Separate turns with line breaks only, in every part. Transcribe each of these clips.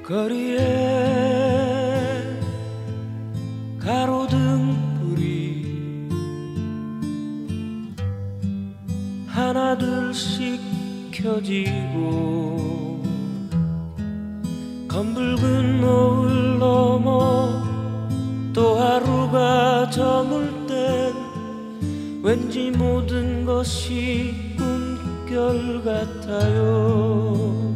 거리에 가로등불이 하나둘씩 켜지고 검붉은 노을 넘어 또 하루가 저물 땐 왠지 모든 것이 꿈결 같아요.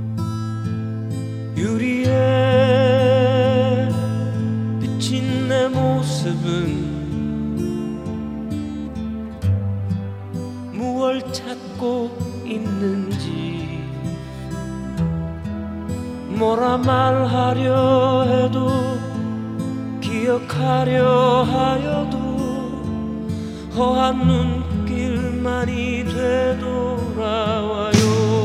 유리에 비친 내 모습은 무얼 찾고 있는지 뭐라 말하려 해도 기억하려 하여도 허한 눈길만이 되돌아와요.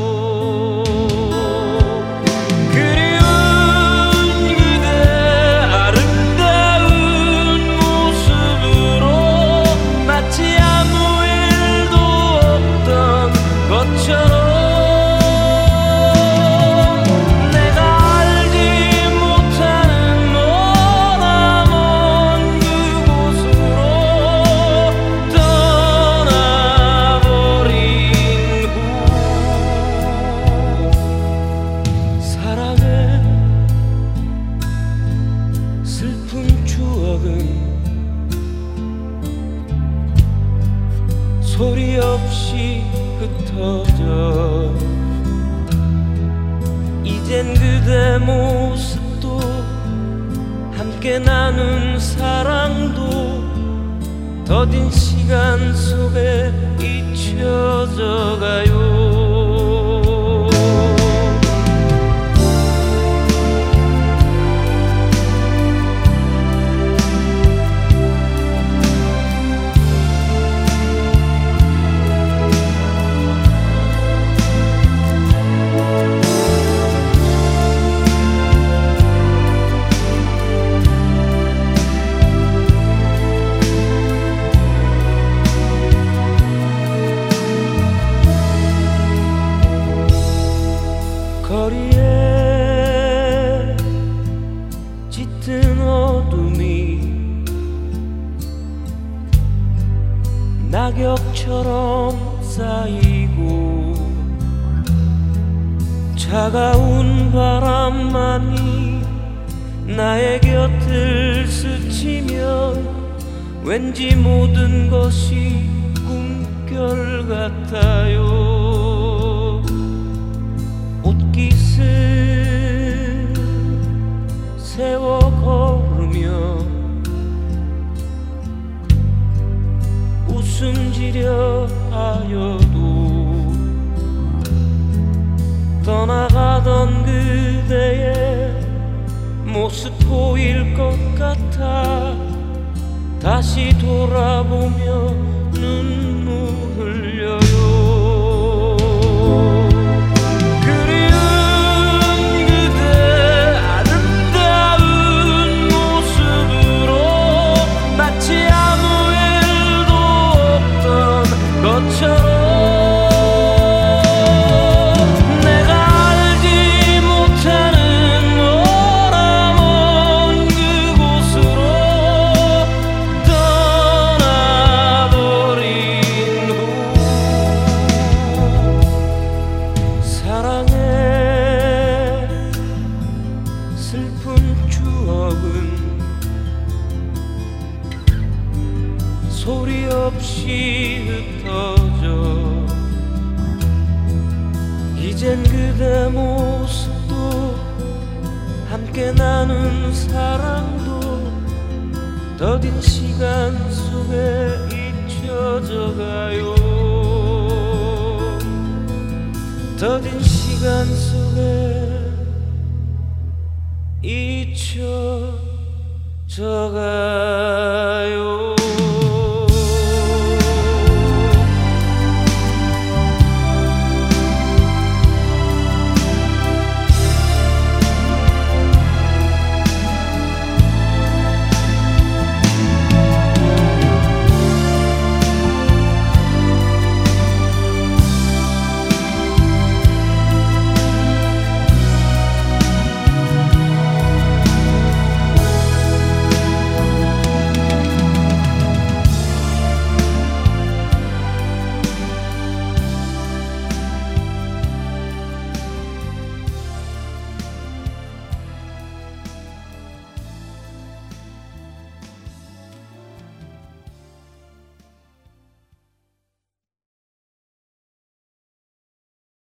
소리 없이 흩어져 이젠 그대 모습도 함께 나눈 사랑도 더딘 시간 속에 잊혀져 가요. 거리에 짙은 어둠이 낙엽처럼 쌓이고 차가운 바람만이 나의 곁을 스치면 왠지 모든 것이 꿈결 같아요. 옷깃을 세워 걸으며 웃음 지려 하여도 떠나가던 그대의 모습 보일 것 같아 다시 돌아보며 눈물 흘려요. 슬픈 추억은 소리 없이 흩어져 이젠 그대 모습도 함께 나눈 사랑도 더딘 시간 속에 잊혀져 가요. 더딘 시간 속에 잊혀져 가요.